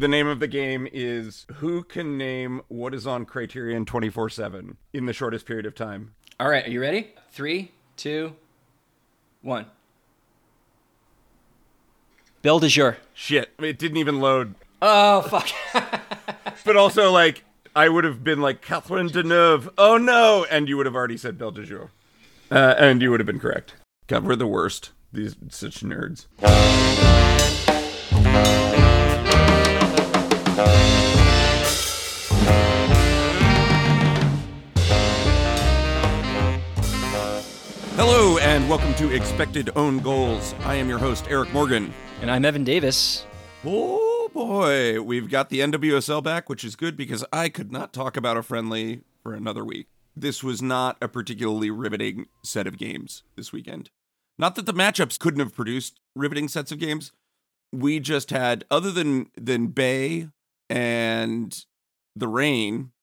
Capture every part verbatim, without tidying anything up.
The name of the game is Who Can Name What Is on Criterion twenty-four seven in the shortest period of time. All right, are you ready? Three, two, one. Bill de jour. Shit, it didn't even load. Oh, fuck. But also, like, I would have been like, Catherine Deneuve, oh no! And you would have already said Belle de jour. Uh, and you would have been correct. God, we're the worst. These such nerds. Hello, and welcome to Expected Own Goals. I am your host, Eric Morgan. And I'm Evan Davis. Oh boy, we've got the N W S L back, which is good because I could not talk about a friendly for another week. This was not a particularly riveting set of games this weekend. Not that the matchups couldn't have produced riveting sets of games. We just had, other than, than Bay and the Rain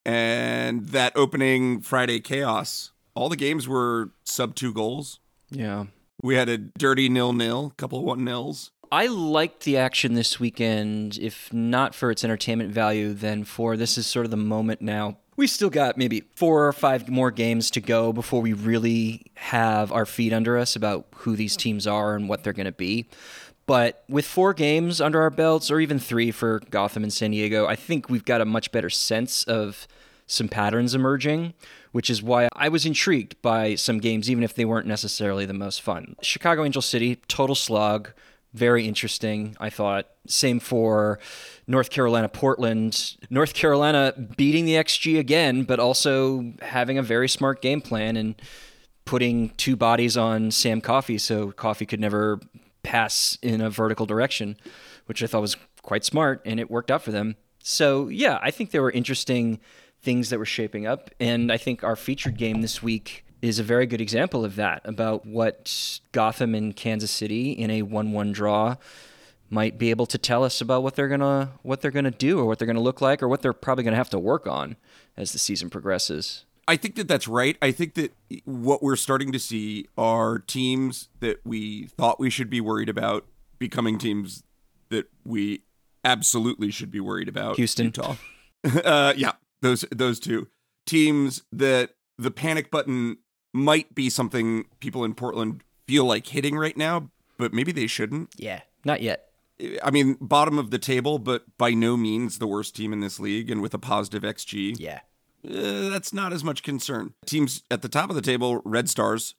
and that opening Friday chaos, all the games were sub two goals. Yeah. We had a dirty nil-nil, couple of one-nils. I liked the action this weekend, if not for its entertainment value, then for this is sort of the moment now. We still got maybe four or five more games to go before we really have our feet under us about who these teams are and what they're going to be. But with four games under our belts, or even three for Gotham and San Diego, I think we've got a much better sense of some patterns emerging, which is why I was intrigued by some games, even if they weren't necessarily the most fun. Chicago Angel City, total slog. Very interesting, I thought. Same for North Carolina, Portland. North Carolina beating the X G again, but also having a very smart game plan and putting two bodies on Sam Coffey so Coffey could never pass in a vertical direction, which I thought was quite smart, and it worked out for them. So, yeah, I think there were interesting things that were shaping up, and I think our featured game this week is a very good example of that, about what Gotham and Kansas City in a one one draw might be able to tell us about what they're gonna what they're gonna do, or what they're gonna look like, or what they're probably gonna have to work on as the season progresses. I think that that's right. I think that what we're starting to see are teams that we thought we should be worried about becoming teams that we absolutely should be worried about. Houston. Utah. uh, yeah, those those two teams that the panic button might be something people in Portland feel like hitting right now, but maybe they shouldn't. Yeah, not yet. I mean, bottom of the table, but by no means the worst team in this league, and with a positive X G. Yeah. Uh, that's not as much concern. Teams at the top of the table, Red Stars.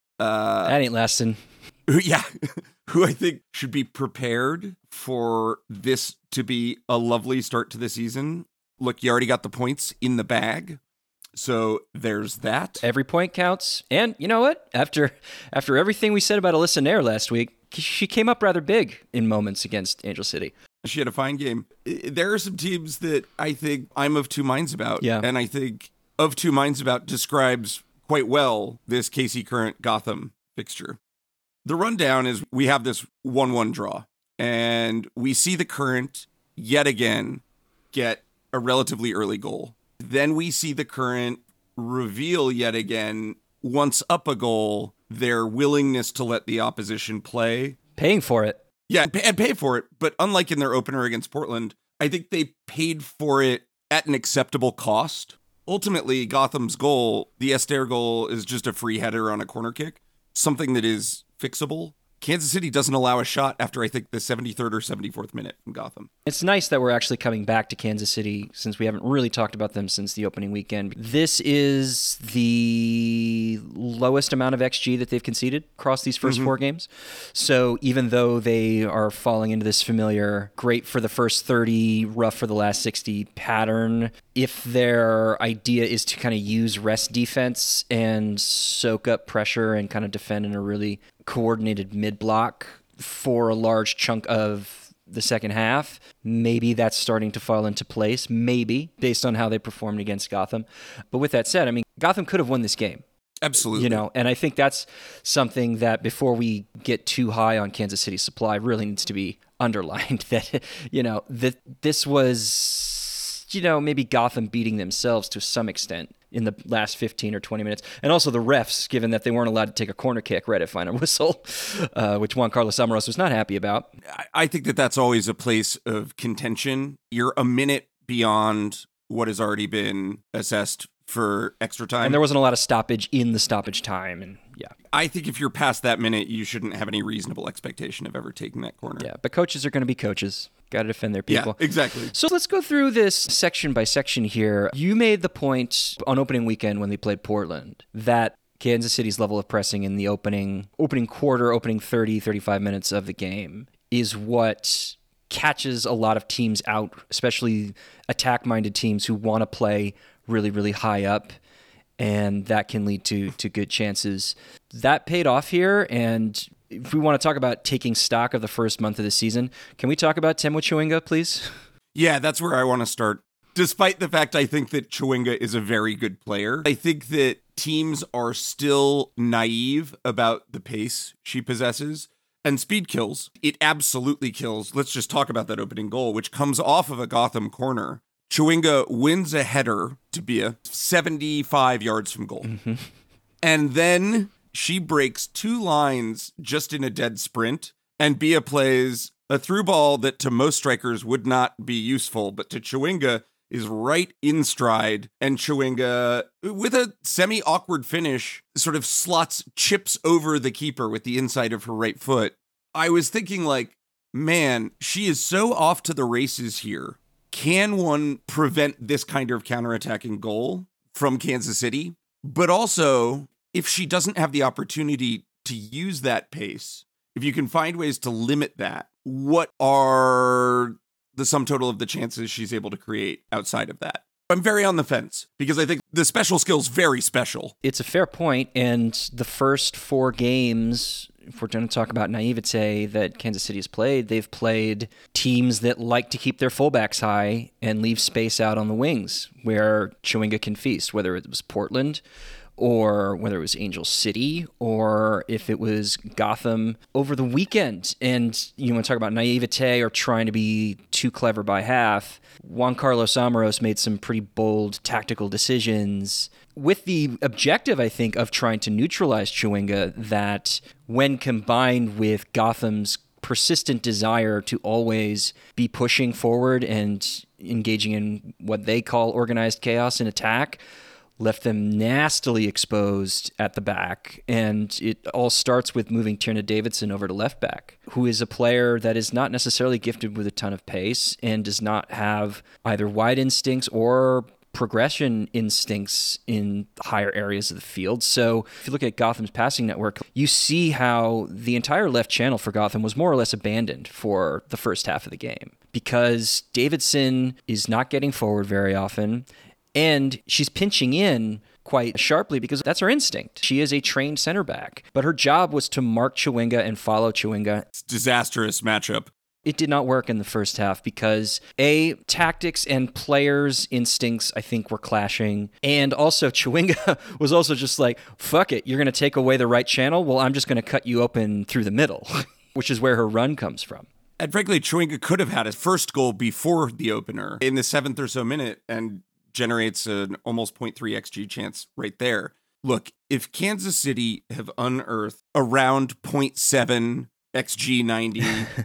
Uh, that ain't lasting. Who, yeah, who I think should be prepared for this to be a lovely start to the season. Look, you already got the points in the bag. So there's that. Every point counts. And you know what? After after everything we said about Alyssa Nair last week, she came up rather big in moments against Angel City. She had a fine game. There are some teams that I think I'm of two minds about. Yeah. And I think of two minds about describes quite well this K C Current Gotham fixture. The rundown is we have this one one draw, and we see the Current yet again get a relatively early goal. Then we see the Current reveal yet again, once up a goal, their willingness to let the opposition play. Paying for it. Yeah, and pay for it. But unlike in their opener against Portland, I think they paid for it at an acceptable cost. Ultimately, Gotham's goal, the Esther goal, is just a free header on a corner kick, something that is fixable. Kansas City doesn't allow a shot after, I think, the seventy-third or seventy-fourth minute from Gotham. It's nice that we're actually coming back to Kansas City, since we haven't really talked about them since the opening weekend. This is the lowest amount of X G that they've conceded across these first mm-hmm. four games. So even though they are falling into this familiar great for the first thirty, rough for the last sixty pattern, if their idea is to kind of use rest defense and soak up pressure and kind of defend in a really coordinated mid-block for a large chunk of the second half, maybe that's starting to fall into place, maybe, based on how they performed against Gotham. But with that said, I mean, Gotham could have won this game. Absolutely. You know, and I think that's something that before we get too high on Kansas City supply really needs to be underlined, that, you know, that this was just, you know, maybe Gotham beating themselves to some extent in the last fifteen or twenty minutes. And also the refs, given that they weren't allowed to take a corner kick right at final whistle, uh, which Juan Carlos Amaros was not happy about. I think that that's always a place of contention. You're a minute beyond what has already been assessed for extra time. And there wasn't a lot of stoppage in the stoppage time. And yeah. I think if you're past that minute, you shouldn't have any reasonable expectation of ever taking that corner. Yeah, but coaches are going to be coaches. Got to defend their people. Yeah, exactly. So let's go through this section by section here. You made the point on opening weekend when they played Portland that Kansas City's level of pressing in the opening opening quarter, opening thirty, thirty-five minutes of the game is what catches a lot of teams out, especially attack-minded teams who want to play really, really high up, and that can lead to to good chances. That paid off here, and if we want to talk about taking stock of the first month of the season, can we talk about Temo Chewinga, please? Yeah, that's where I want to start. Despite the fact I think that Chewinga is a very good player, I think that teams are still naive about the pace she possesses. And speed kills. It absolutely kills. Let's just talk about that opening goal, which comes off of a Gotham corner. Chewinga wins a header to Bia, seventy-five yards from goal. Mm-hmm. And then she breaks two lines just in a dead sprint, and Bia plays a through ball that to most strikers would not be useful, but to Chewinga is right in stride, and Chewinga, with a semi-awkward finish, sort of slots, chips over the keeper with the inside of her right foot. I was thinking, like, man, she is so off to the races here. Can one prevent this kind of counterattacking goal from Kansas City? But also, if she doesn't have the opportunity to use that pace, if you can find ways to limit that, what are the sum total of the chances she's able to create outside of that? I'm very on the fence because I think the special skill's very special. It's a fair point, and the first four games, if we're going to talk about naivete that Kansas City has played, they've played teams that like to keep their fullbacks high and leave space out on the wings where Chewinga can feast, whether it was Portland or whether it was Angel City, or if it was Gotham over the weekend. And you want to talk about naivete or trying to be too clever by half. Juan Carlos Amaros made some pretty bold tactical decisions with the objective, I think, of trying to neutralize Chewinga, that when combined with Gotham's persistent desire to always be pushing forward and engaging in what they call organized chaos and attack, left them nastily exposed at the back. And it all starts with moving Tierna Davidson over to left back, who is a player that is not necessarily gifted with a ton of pace and does not have either wide instincts or progression instincts in higher areas of the field. So if you look at Gotham's passing network, you see how the entire left channel for Gotham was more or less abandoned for the first half of the game because Davidson is not getting forward very often. And she's pinching in quite sharply because that's her instinct. She is a trained center back, but her job was to mark Chewinga and follow Chewinga. It's a disastrous matchup. It did not work in the first half because, A, tactics and players' instincts, I think, were clashing. And also, Chewinga was also just like, fuck it, you're going to take away the right channel? Well, I'm just going to cut you open through the middle, which is where her run comes from. And frankly, Chewinga could have had his first goal before the opener in the seventh or so minute and generates an almost point three X G chance right there. Look, if Kansas City have unearthed around point seven X G ninety,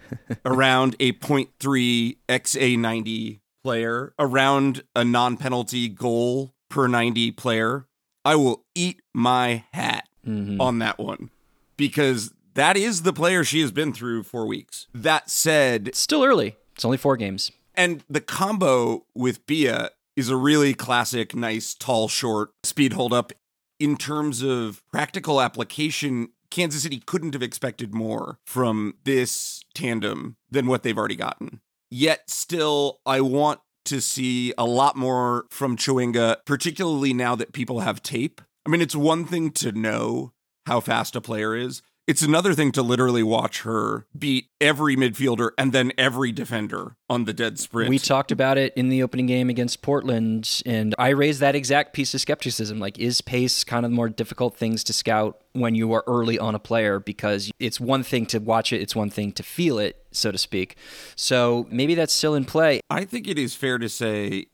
around a point three X A ninety player, around a non-penalty goal per ninety player, I will eat my hat mm-hmm. on that one because that is the player she has been through four weeks. That said, it's still early. It's only four games. And the combo with Bia is a really classic, nice, tall, short speed hold up. In terms of practical application, Kansas City couldn't have expected more from this tandem than what they've already gotten. Yet still, I want to see a lot more from Chewinga, particularly now that people have tape. I mean, it's one thing to know how fast a player is. It's another thing to literally watch her beat every midfielder and then every defender on the dead sprint. We talked about it in the opening game against Portland, and I raised that exact piece of skepticism. Like, is pace kind of more difficult things to scout when you are early on a player? Because it's one thing to watch it, it's one thing to feel it, so to speak. So maybe that's still in play. I think it is fair to say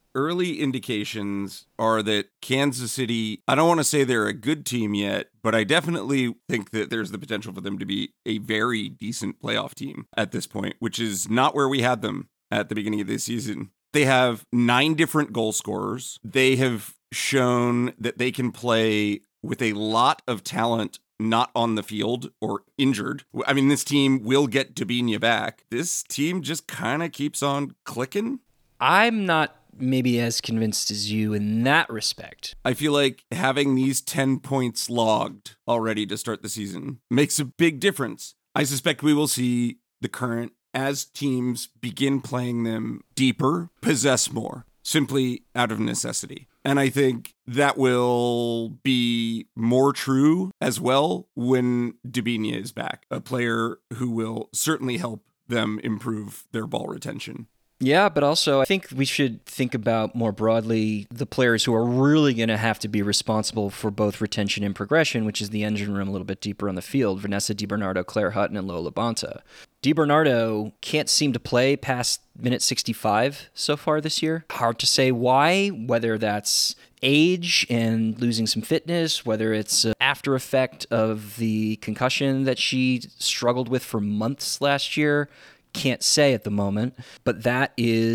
early indications are that Kansas City, I don't want to say they're a good team yet, but I definitely think that there's the potential for them to be a very decent playoff team at this point, which is not where we had them at the beginning of this season. They have nine different goal scorers. They have shown that they can play with a lot of talent not on the field or injured. I mean, this team will get Debinha back. This team just kind of keeps on clicking. I'm not maybe as convinced as you in that respect. I feel like having these ten points logged already to start the season makes a big difference. I suspect we will see the Current, as teams begin playing them deeper, possess more, simply out of necessity. And I think that will be more true as well when Debinha is back, a player who will certainly help them improve their ball retention. Yeah, but also I think we should think about more broadly the players who are really going to have to be responsible for both retention and progression, which is the engine room a little bit deeper on the field. Vanessa DiBernardo, Claire Hutton, and Lola Bonta. DiBernardo can't seem to play past minute sixty-five so far this year. Hard to say why, whether that's age and losing some fitness, whether it's an after effect of the concussion that she struggled with for months last year. Can't say at the moment, but that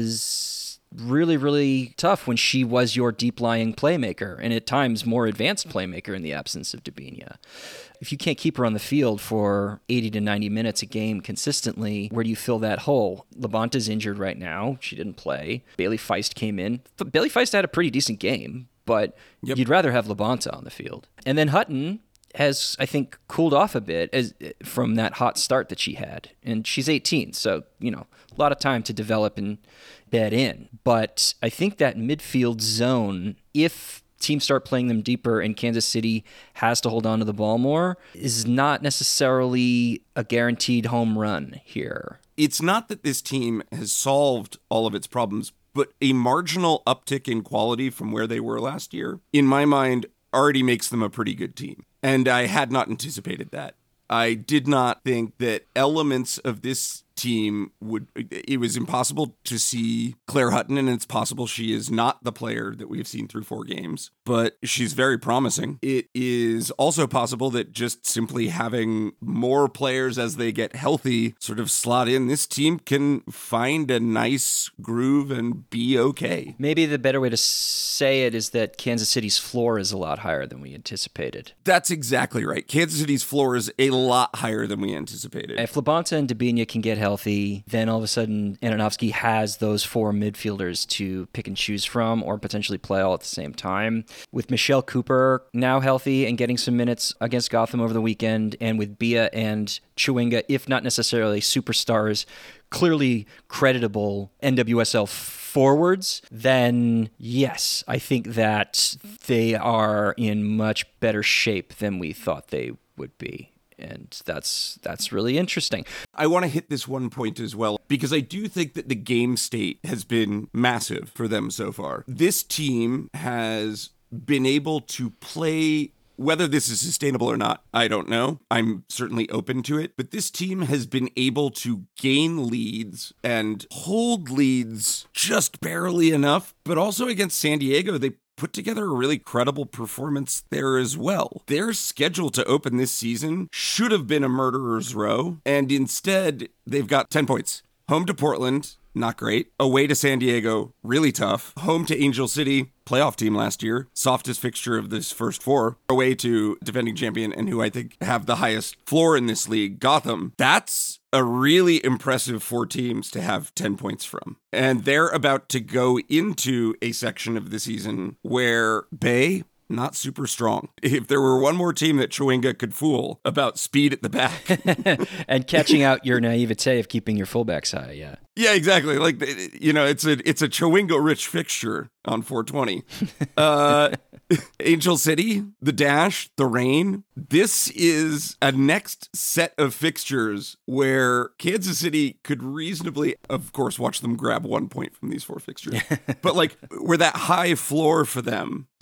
is really, really tough when she was your deep-lying playmaker and at times more advanced playmaker in the absence of Debinha. If you can't keep her on the field for eighty to ninety minutes a game consistently, where do you fill that hole? LaBonta's injured right now. She didn't play. Bailey Feist came in. Bailey Feist had a pretty decent game, but yep. You'd rather have LaBonta on the field. And then Hutton has, I think, cooled off a bit as from that hot start that she had. And she's eighteen, so, you know, a lot of time to develop and bed in. But I think that midfield zone, if teams start playing them deeper and Kansas City has to hold on to the ball more, is not necessarily a guaranteed home run here. It's not that this team has solved all of its problems, but a marginal uptick in quality from where they were last year, in my mind, already makes them a pretty good team. And I had not anticipated that. I did not think that elements of this team would, it was impossible to see Claire Hutton, and it's possible she is not the player that we've seen through four games, but she's very promising. It is also possible that just simply having more players as they get healthy sort of slot in, this team can find a nice groove and be okay. Maybe the better way to say it is that Kansas City's floor is a lot higher than we anticipated. That's exactly right. Kansas City's floor is a lot higher than we anticipated. If LaBonta and Debinha can get healthy, then all of a sudden Ananovsky has those four midfielders to pick and choose from or potentially play all at the same time. With Michelle Cooper now healthy and getting some minutes against Gotham over the weekend, and with Bia and Chewinga, if not necessarily superstars, clearly creditable N W S L forwards, then yes, I think that they are in much better shape than we thought they would be. And that's that's really interesting. I want to hit this one point as well, because I do think that the game state has been massive for them so far. This team has been able to play, whether this is sustainable or not, I don't know. I'm certainly open to it. But this team has been able to gain leads and hold leads just barely enough. But also against San Diego, they put together a really credible performance there as well. Their schedule to open this season should have been a murderer's row, and instead, they've got ten points. Home to Portland, not great. Away to San Diego, really tough. Home to Angel City, playoff team last year, softest fixture of this first four. Away to defending champion and who I think have the highest floor in this league, Gotham. That's a really impressive four teams to have ten points from. And they're about to go into a section of the season where Bay, not super strong. If there were one more team that Chewinga could fool about speed at the back. And catching out your naivete of keeping your fullbacks high, yeah. Yeah, exactly. Like, you know, it's a it's a Chewinga-rich fixture on four twenty. Uh, Angel City, the Dash, the Rain. This is a next set of fixtures where Kansas City could reasonably, of course, watch them grab one point from these four fixtures. But like, where that high floor for them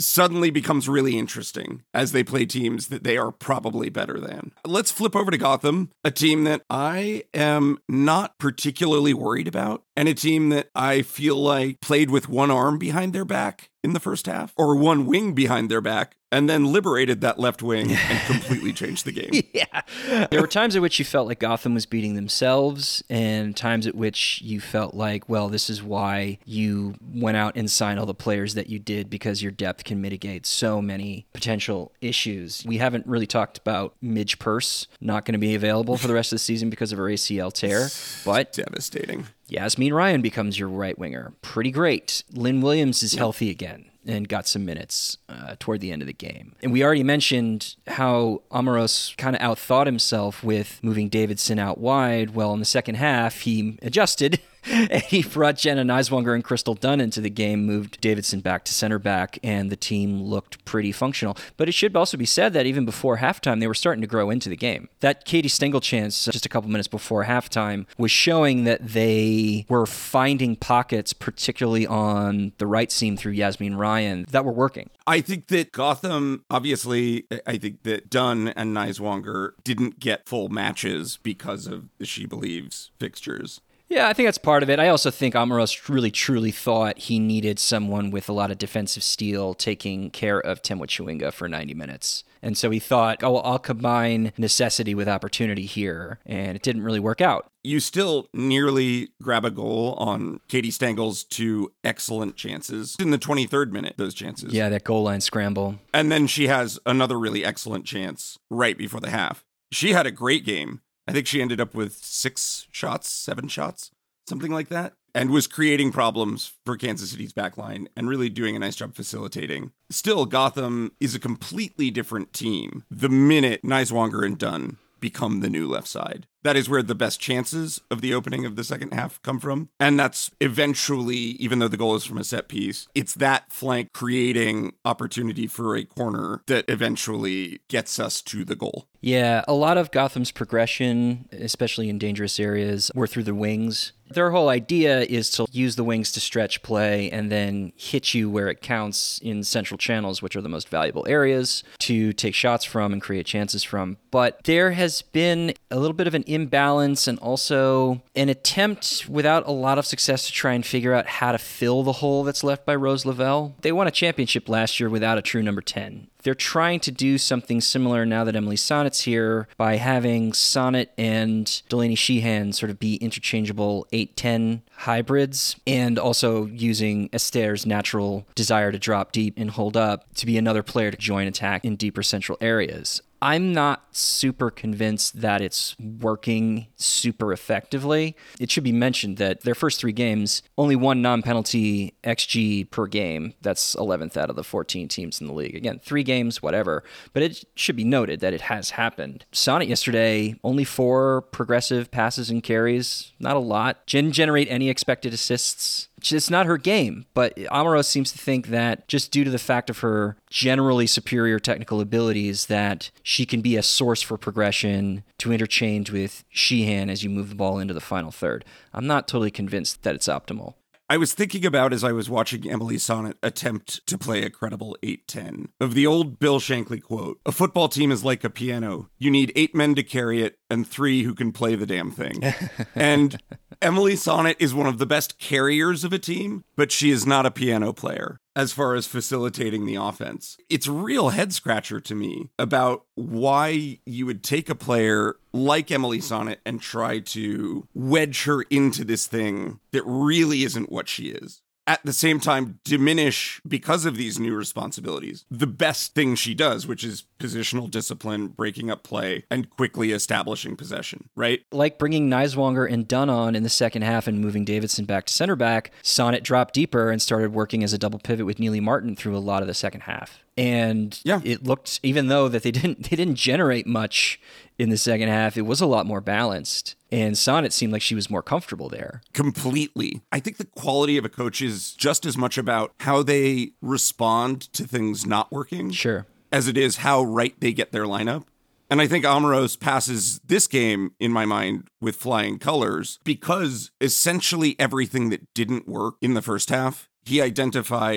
suddenly becomes really interesting as they play teams that they are probably better than. Let's flip over to Gotham, a team that I am not particularly worried about, and a team that I feel like played with one arm behind their back in the first half, or one wing behind their back, and then liberated that left wing and completely changed the game. Yeah. There were times at which you felt like Gotham was beating themselves, and times at which you felt like, well, this is why you went out and signed all the players that you did, because your depth can mitigate so many potential issues. We haven't really talked about Midge Purse, not going to be available for the rest of the season because of her A C L tear, but devastating. Yasmeen Ryan becomes your right winger. Pretty great. Lynn Williams is healthy again and got some minutes uh, toward the end of the game. And we already mentioned how Amoros kind of outthought himself with moving Davidson out wide. Well, in the second half, he adjusted. And he brought Jenna Neiswanger and Crystal Dunn into the game, moved Davidson back to center back, and the team looked pretty functional. But it should also be said that even before halftime, they were starting to grow into the game. That Katie Stengel chance just a couple minutes before halftime was showing that they were finding pockets, particularly on the right seam through Yasmeen Ryan, that were working. I think that Gotham, obviously, I think that Dunn and Neiswanger didn't get full matches because of the She Believes fixtures. Yeah, I think that's part of it. I also think Amoros really, truly thought he needed someone with a lot of defensive steel taking care of Temwa Chewinga for ninety minutes. And so he thought, oh, well, I'll combine necessity with opportunity here. And it didn't really work out. You still nearly grab a goal on Katie Stengel's two excellent chances. In the twenty-third minute, those chances. Yeah, that goal line scramble. And then she has another really excellent chance right before the half. She had a great game. I think she ended up with six shots, seven shots, something like that, and was creating problems for Kansas City's backline and really doing a nice job facilitating. Still, Gotham is a completely different team the minute Neiswanger and Dunn become the new left side. That is where the best chances of the opening of the second half come from. And that's eventually, even though the goal is from a set piece, it's that flank creating opportunity for a corner that eventually gets us to the goal. Yeah, a lot of Gotham's progression, especially in dangerous areas, were through the wings. Their whole idea is to use the wings to stretch play and then hit you where it counts in central channels, which are the most valuable areas to take shots from and create chances from. But there has been a little bit of an imbalance and also an attempt without a lot of success to try and figure out how to fill the hole that's left by Rose Lavelle. They won a championship last year without a true number ten. They're trying to do something similar now that Emily Sonnet's here by having Sonnet and Delaney Sheehan sort of be interchangeable eight ten hybrids, and also using Esther's natural desire to drop deep and hold up to be another player to join attack in deeper central areas. I'm not super convinced that it's working super effectively. It should be mentioned that their first three games, only one non-penalty X G per game. That's eleventh out of the fourteen teams in the league. Again, three games, whatever. But it should be noted that it has happened. Sonnet yesterday, only four progressive passes and carries. Not a lot. Didn't generate any expected assists. It's not her game, but Amoros seems to think that just due to the fact of her generally superior technical abilities, that she can be a source for progression to interchange with Sheehan as you move the ball into the final third. I'm not totally convinced that it's optimal. I was thinking about, as I was watching Emily Sonnet attempt to play a credible eight ten, of the old Bill Shankly quote, "A football team is like a piano. You need eight men to carry it and three who can play the damn thing." And Emily Sonnet is one of the best carriers of a team, but she is not a piano player as far as facilitating the offense. It's a real head scratcher to me about why you would take a player like Emily Sonnet and try to wedge her into this thing that really isn't what she is. At the same time, diminish, because of these new responsibilities, the best thing she does, which is positional discipline, breaking up play, and quickly establishing possession, right? Like bringing Neiswanger and Dunn on in the second half and moving Davidson back to center back, Sonnet dropped deeper and started working as a double pivot with Neely Martin through a lot of the second half. And yeah. It looked, even though that they didn't they didn't generate much in the second half, it was a lot more balanced. And Sonnet seemed like she was more comfortable there. Completely. I think the quality of a coach is just as much about how they respond to things not working. Sure. As it is how right they get their lineup. And I think Amoros passes this game, in my mind, with flying colors, because essentially everything that didn't work in the first half, he identified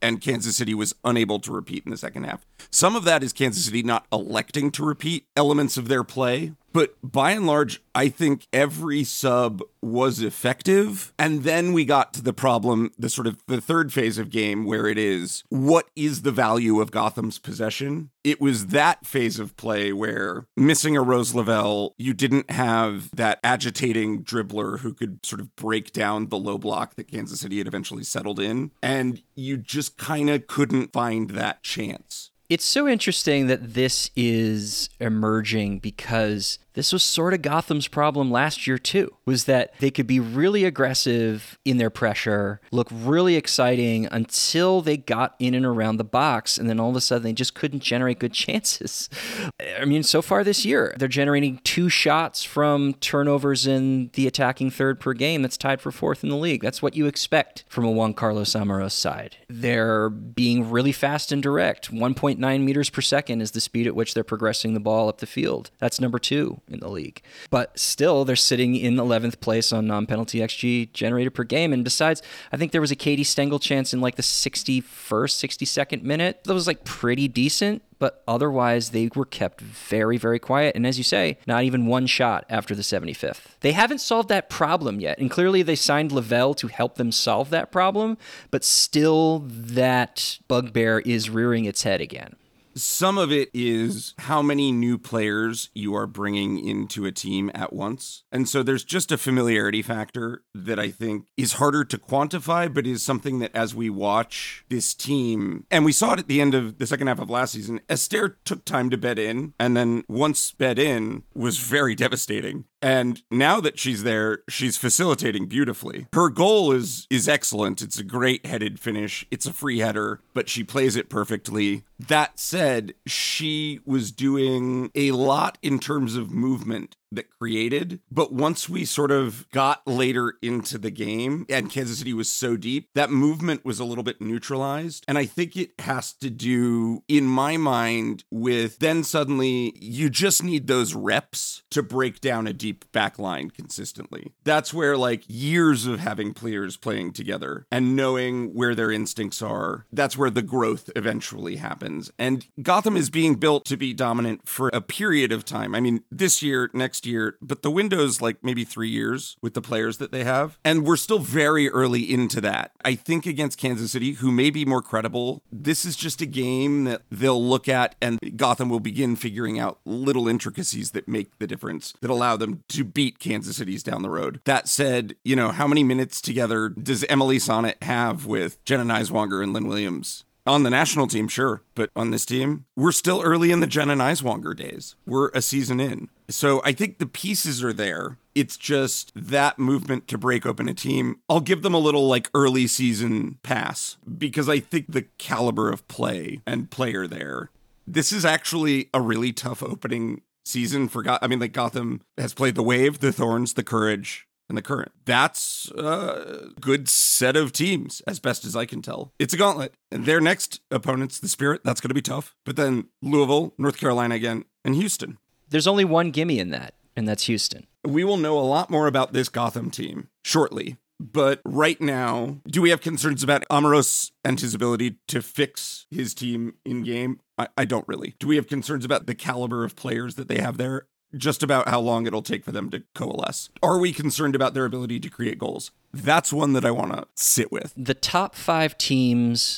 and Kansas City was unable to repeat in the second half. Some of that is Kansas City not electing to repeat elements of their play. But by and large, I think every sub was effective. And then we got to the problem, the sort of the third phase of game where it is, what is the value of Gotham's possession? It was that phase of play where missing a Rose Lavelle, you didn't have that agitating dribbler who could sort of break down the low block that Kansas City had eventually settled in. And you just kind of couldn't find that chance. It's so interesting that this is emerging because this was sort of Gotham's problem last year too, was that they could be really aggressive in their pressure, look really exciting until they got in and around the box, and then all of a sudden they just couldn't generate good chances. I mean, so far this year, they're generating two shots from turnovers in the attacking third per game. That's tied for fourth in the league. That's what you expect from a Juan Carlos Amaros side. They're being really fast and direct. one point nine meters per second is the speed at which they're progressing the ball up the field. That's number two in the league. But still, they're sitting in eleventh place on non-penalty X G generated per game. And besides, I think there was a Katie Stengel chance in like the sixty-first, sixty-second minute. That was like pretty decent, but otherwise they were kept very, very quiet. And as you say, not even one shot after the seventy-fifth. They haven't solved that problem yet. And clearly they signed Lavelle to help them solve that problem, but still that bugbear is rearing its head again. Some of it is how many new players you are bringing into a team at once. And so there's just a familiarity factor that I think is harder to quantify, but is something that as we watch this team, and we saw it at the end of the second half of last season, Esther took time to bed in, and then once bed in was very devastating. And now that she's there, she's facilitating beautifully. Her goal is is excellent. It's a great headed finish. It's a free header, but she plays it perfectly. That said, she was doing a lot in terms of movement that created. But once we sort of got later into the game and Kansas City was so deep, that movement was a little bit neutralized. And I think it has to do, in my mind, with then suddenly you just need those reps to break down a deep back line consistently. That's where like years of having players playing together and knowing where their instincts are, that's where the growth eventually happens. And Gotham is being built to be dominant for a period of time. I mean, this year, next year, but the window's like maybe three years with the players that they have. And we're still very early into that. I think against Kansas City, who may be more credible, this is just a game that they'll look at and Gotham will begin figuring out little intricacies that make the difference, that allow them to beat Kansas City's down the road. That said, you know, how many minutes together does Emily Sonnet have with Jenna Neiswanger and Lynn Williams? On the national team, sure, but on this team, we're still early in the Jenna Neiswanger days. We're a season in. So I think the pieces are there. It's just that movement to break open a team. I'll give them a little like early season pass because I think the caliber of play and player there. This is actually a really tough opening season for Gotham. I mean, like Gotham has played the Wave, the Thorns, the Courage, and the Current. That's a good set of teams, as best as I can tell. It's a gauntlet. And their next opponents, the Spirit, that's going to be tough. But then Louisville, North Carolina again, and Houston. There's only one gimme in that, and that's Houston. We will know a lot more about this Gotham team shortly. But right now, do we have concerns about Amaros and his ability to fix his team in game? I, I don't really. Do we have concerns about the caliber of players that they have there? Just about how long it'll take for them to coalesce. Are we concerned about their ability to create goals? That's one that I want to sit with. The top five teams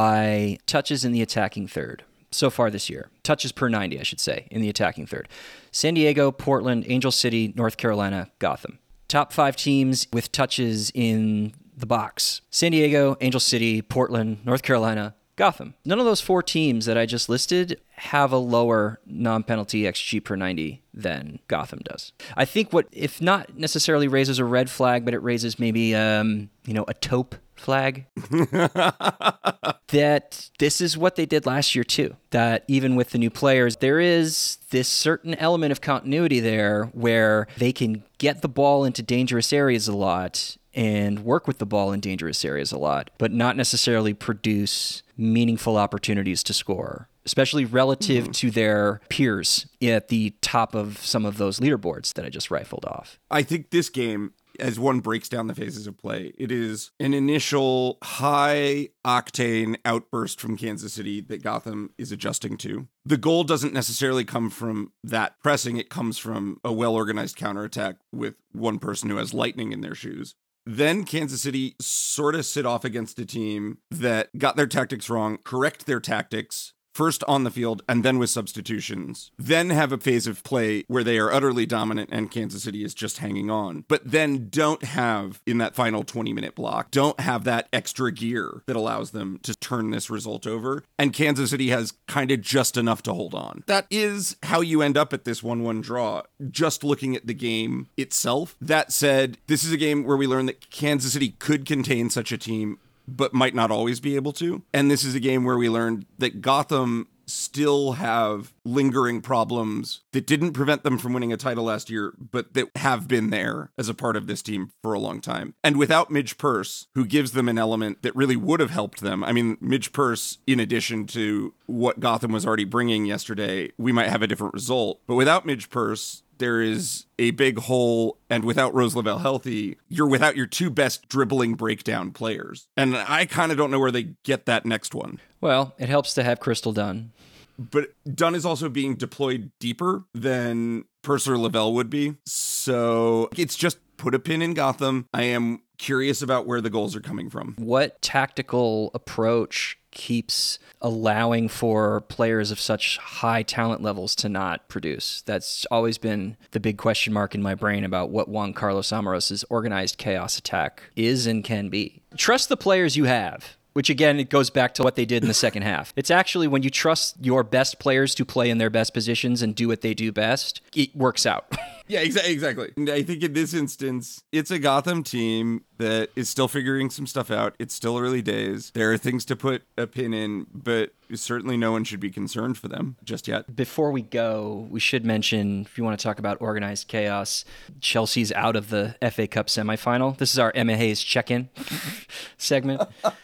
by touches in the attacking third so far this year. Touches per ninety, I should say, in the attacking third. San Diego, Portland, Angel City, North Carolina, Gotham. Top five teams with touches in the box. San Diego, Angel City, Portland, North Carolina, Gotham. None of those four teams that I just listed have a lower non-penalty X G per ninety than Gotham does. I think what, if not necessarily raises a red flag, but it raises maybe, um, you know, a taupe flag, that this is what they did last year too. That even with the new players, there is this certain element of continuity there where they can get the ball into dangerous areas a lot and work with the ball in dangerous areas a lot, but not necessarily produce meaningful opportunities to score, especially relative mm-hmm. to their peers at the top of some of those leaderboards that I just rifled off. I think this game, as one breaks down the phases of play, it is an initial high octane outburst from Kansas City that Gotham is adjusting to. The goal doesn't necessarily come from that pressing. It comes from a well-organized counterattack with one person who has lightning in their shoes. Then Kansas City sort of sit off against a team that got their tactics wrong, correct their tactics, first on the field and then with substitutions, then have a phase of play where they are utterly dominant and Kansas City is just hanging on, but then don't have, in that final twenty minute block, don't have that extra gear that allows them to turn this result over. And Kansas City has kind of just enough to hold on. That is how you end up at this one one draw, just looking at the game itself. That said, this is a game where we learn that Kansas City could contain such a team, but might not always be able to. And this is a game where we learned that Gotham still have lingering problems that didn't prevent them from winning a title last year, but that have been there as a part of this team for a long time. And without Midge Purce, who gives them an element that really would have helped them. I mean, Midge Purce, in addition to what Gotham was already bringing yesterday, we might have a different result. But without Midge Purce, there is a big hole, and without Rose Lavelle healthy, you're without your two best dribbling breakdown players. And I kind of don't know where they get that next one. Well, it helps to have Crystal Dunn. But Dunn is also being deployed deeper than Purce or Lavelle would be. So it's just put a pin in Gotham. I am curious about where the goals are coming from. What tactical approach keeps allowing for players of such high talent levels to not produce? That's always been the big question mark in my brain about what Juan Carlos Amoros's organized chaos attack is and can be. Trust the players you have. Which, again, it goes back to what they did in the second half. It's actually when you trust your best players to play in their best positions and do what they do best, it works out. Yeah, exa- exactly. And I think in this instance, it's a Gotham team that is still figuring some stuff out. It's still early days. There are things to put a pin in, but certainly no one should be concerned for them just yet. Before we go, we should mention, if you want to talk about organized chaos, Chelsea's out of the F A Cup semifinal. This is our Emma Hayes check-in segment.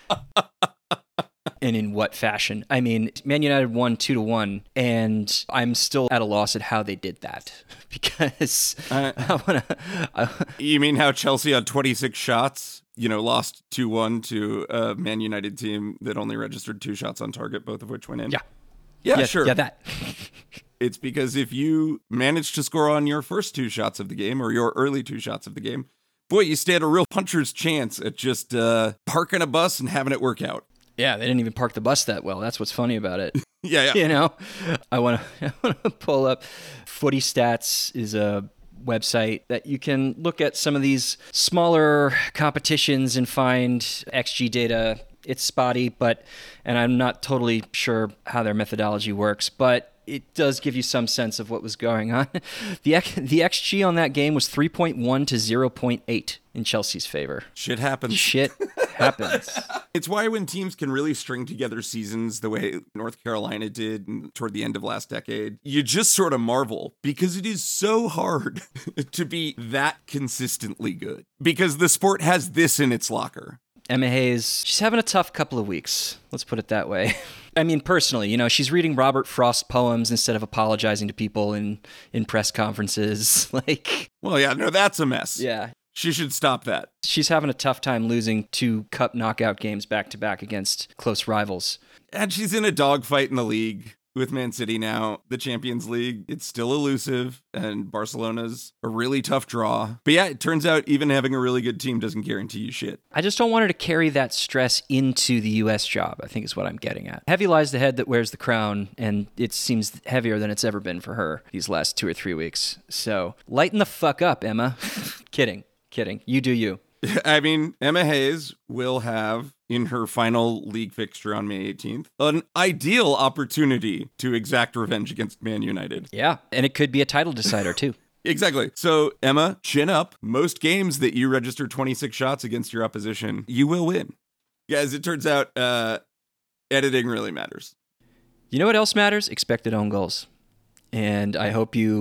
And in what fashion? I mean, Man United won two to one, and I'm still at a loss at how they did that because uh, I want to. You mean how Chelsea on twenty-six shots, you know, lost two one to a Man United team that only registered two shots on target, both of which went in? Yeah. Yeah, yeah sure. Yeah, that. It's because if you manage to score on your first two shots of the game or your early two shots of the game, boy, you stand a real puncher's chance at just uh, parking a bus and having it work out. Yeah, they didn't even park the bus that well. That's what's funny about it. yeah, yeah. You know, I want to I want to pull up Footy Stats is a website that you can look at some of these smaller competitions and find X G data. It's spotty, but and I'm not totally sure how their methodology works, but it does give you some sense of what was going on. The the X G on that game was three point one to zero point eight in Chelsea's favor. Shit happens. Shit happens. It's why when teams can really string together seasons the way North Carolina did toward the end of last decade, you just sort of marvel because it is so hard to be that consistently good because the sport has this in its locker. Emma Hayes, she's having a tough couple of weeks. Let's put it that way. I mean, personally, you know, she's reading Robert Frost poems instead of apologizing to people in, in press conferences. Like, well, yeah, no, that's a mess. Yeah. She should stop that. She's having a tough time losing two cup knockout games back to back against close rivals. And she's in a dogfight in the league with Man City now, the Champions League. It's still elusive, and Barcelona's a really tough draw. But yeah, it turns out even having a really good team doesn't guarantee you shit. I just don't want her to carry that stress into the U S job, I think is what I'm getting at. Heavy lies the head that wears the crown, and it seems heavier than it's ever been for her these last two or three weeks. So lighten the fuck up, Emma. Kidding. Kidding. You do you. I mean, Emma Hayes will have, in her final league fixture on May eighteenth, an ideal opportunity to exact revenge against Man United. Yeah, and it could be a title decider, too. Exactly. So, Emma, chin up. Most games that you register twenty-six shots against your opposition, you will win. Yeah, as it turns out, uh, editing really matters. You know what else matters? Expected own goals. And I hope you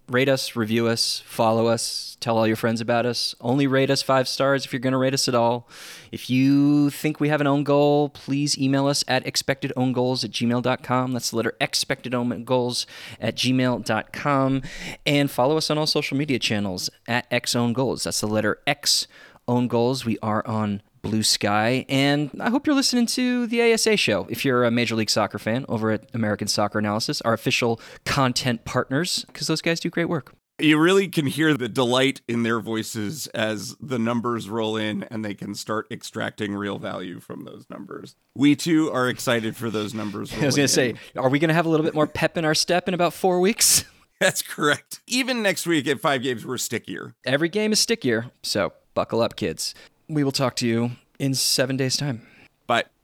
rate us, review us, follow us, tell all your friends about us. Only rate us five stars if you're going to rate us at all. If you think we have an own goal, please email us at expectedowngoals at gmail dot com. That's the letter expectedowngoals at gmail dot com. And follow us on all social media channels at xowngoals. That's the letter X own goals. We are on Blue Sky, and I hope you're listening to the A S A show if you're a Major League Soccer fan over at American Soccer Analysis, our official content partners, because those guys do great work. You really can hear the delight in their voices as the numbers roll in and they can start extracting real value from those numbers. We too are excited for those numbers rolling I was going to say, are we going to have a little bit more pep in our step in about four weeks? That's correct. Even next week at Five Games, we're stickier. Every game is stickier, so buckle up, kids. We will talk to you in seven days' time. Bye.